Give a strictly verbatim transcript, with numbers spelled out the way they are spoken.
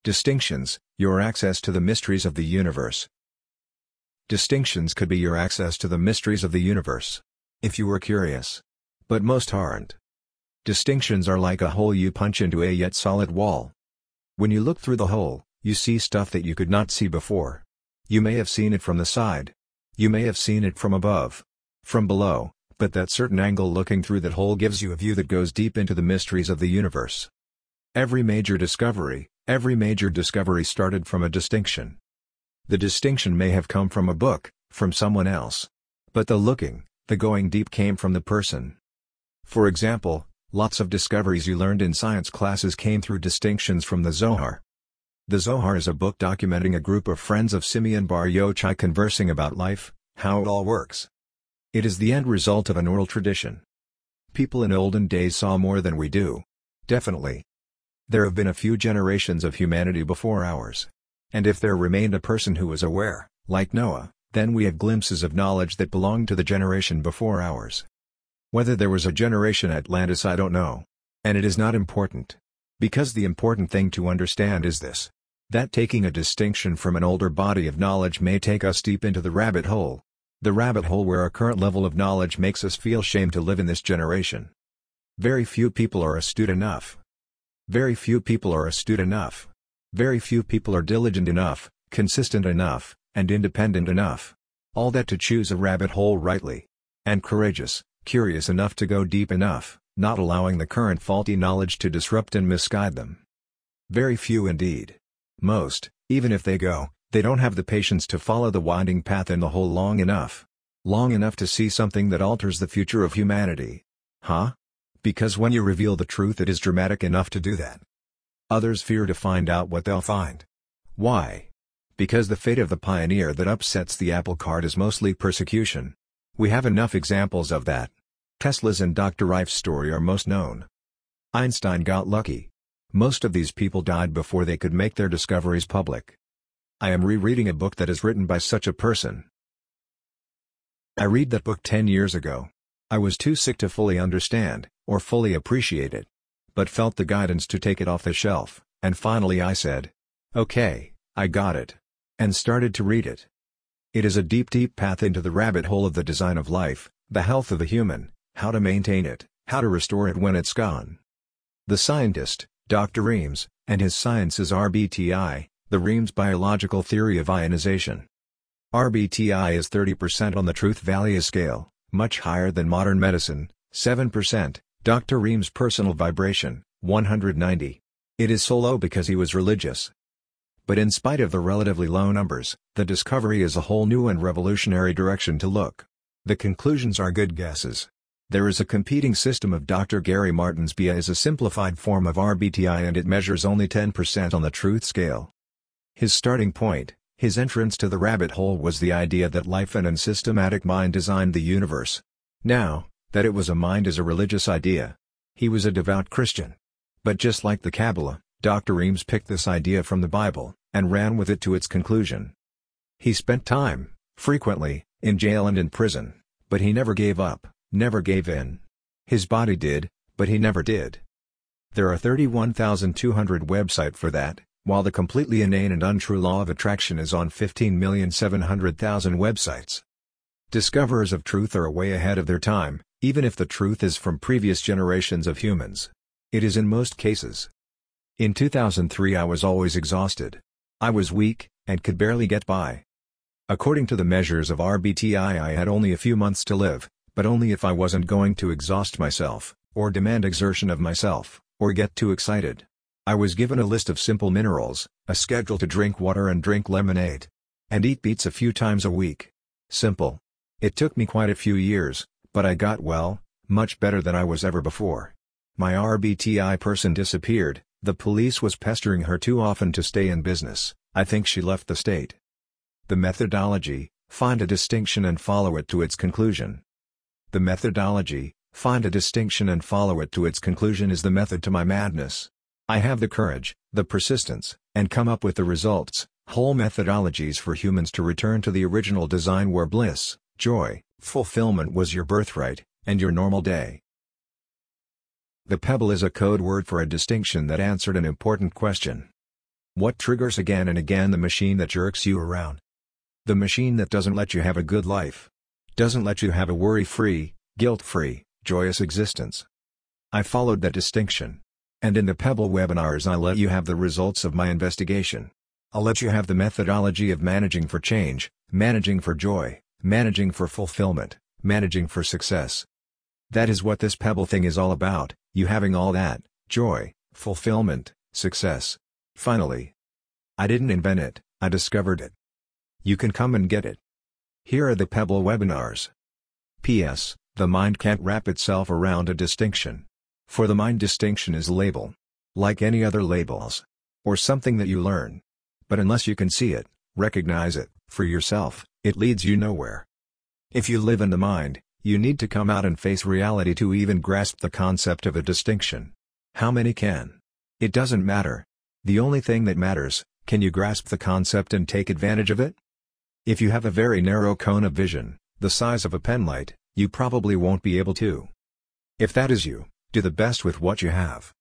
Distinctions, your access to the mysteries of the universe. Distinctions could be your access to the mysteries of the universe. If you were curious. But most aren't. Distinctions are like a hole you punch into a yet solid wall. When you look through the hole, you see stuff that you could not see before. You may have seen it from the side. You may have seen it from above. From below, but that certain angle looking through that hole gives you a view that goes deep into the mysteries of the universe. Every major discovery, every major discovery started from a distinction. The distinction may have come from a book, from someone else. But the looking, the going deep came from the person. For example, lots of discoveries you learned in science classes came through distinctions from the Zohar. The Zohar is a book documenting a group of friends of Simeon Bar Yochai conversing about life, how it all works. It is the end result of an oral tradition. People in olden days saw more than we do. Definitely. There have been a few generations of humanity before ours. And if there remained a person who was aware, like Noah, then we have glimpses of knowledge that belonged to the generation before ours. Whether there was a generation Atlantis I don't know. And it is not important. Because the important thing to understand is this. That taking a distinction from an older body of knowledge may take us deep into the rabbit hole. The rabbit hole where our current level of knowledge makes us feel shame to live in this generation. Very few people are astute enough. Very few people are astute enough. Very few people are diligent enough, consistent enough, and independent enough. All that to choose a rabbit hole rightly. And courageous, curious enough to go deep enough, not allowing the current faulty knowledge to disrupt and misguide them. Very few indeed. Most, even if they go, they don't have the patience to follow the winding path in the hole long enough. Long enough to see something that alters the future of humanity. Huh? Because when you reveal the truth it is dramatic enough to do that. Others fear to find out what they'll find. Why? Because the fate of the pioneer that upsets the apple cart is mostly persecution. We have enough examples of that. Tesla's and Doctor Ife's story are most known. Einstein got lucky. Most of these people died before they could make their discoveries public. I am rereading a book that is written by such a person. I read that book ten years ago. I was too sick to fully understand, or fully appreciate it. But felt the guidance to take it off the shelf, and finally I said, okay, I got it. And started to read it. It is a deep deep path into the rabbit hole of the design of life, the health of the human, how to maintain it, how to restore it when it's gone. The scientist, Doctor Reams, and his science is R B T I, the Reams biological theory of ionization. R B T I is thirty percent on the Truth Value scale, much higher than modern medicine, seven percent, Doctor Reams' personal vibration, one hundred ninety. It is so low because he was religious. But in spite of the relatively low numbers, the discovery is a whole new and revolutionary direction to look. The conclusions are good guesses. There is a competing system of Doctor Gary Martin's B I is a simplified form of R B T I and it measures only ten percent on the truth scale. His starting point, his entrance to the rabbit hole was the idea that life and an systematic mind designed the universe. Now, that it was a mind is a religious idea. He was a devout Christian. But just like the Kabbalah, Doctor Reams picked this idea from the Bible, and ran with it to its conclusion. He spent time, frequently, in jail and in prison, but he never gave up. Never gave in. His body did, but he never did. There are thirty-one thousand two hundred websites for that, while the completely inane and untrue law of attraction is on fifteen million seven hundred thousand websites. Discoverers of truth are way ahead of their time, even if the truth is from previous generations of humans. It is in most cases. In two thousand three I was always exhausted. I was weak, and could barely get by. According to the measures of R B T I I had only a few months to live. But only if I wasn't going to exhaust myself, or demand exertion of myself, or get too excited. I was given a list of simple minerals, a schedule to drink water and drink lemonade. And eat beets a few times a week. Simple. It took me quite a few years, but I got well, much better than I was ever before. My R B T I person disappeared, the police was pestering her too often to stay in business, I think she left the state. The methodology, find a distinction and follow it to its conclusion. The methodology, find a distinction and follow it to its conclusion is the method to my madness. I have the courage, the persistence, and come up with the results, whole methodologies for humans to return to the original design where bliss, joy, fulfillment was your birthright, and your normal day. The pebble is a code word for a distinction that answered an important question. What triggers again and again the machine that jerks you around? The machine that doesn't let you have a good life. Doesn't let you have a worry-free, guilt-free, joyous existence. I followed that distinction. And in the Pebble webinars I let you have the results of my investigation. I'll let you have the methodology of managing for change, managing for joy, managing for fulfillment, managing for success. That is what this Pebble thing is all about, you having all that, joy, fulfillment, success. Finally. I didn't invent it, I discovered it. You can come and get it. Here are the Pebble webinars. P S. The mind can't wrap itself around a distinction. For the mind, distinction is a label. Like any other labels. Or something that you learn. But unless you can see it, recognize it, for yourself, it leads you nowhere. If you live in the mind, you need to come out and face reality to even grasp the concept of a distinction. How many can? It doesn't matter. The only thing that matters, can you grasp the concept and take advantage of it? If you have a very narrow cone of vision, the size of a penlight, you probably won't be able to. If that is you, do the best with what you have.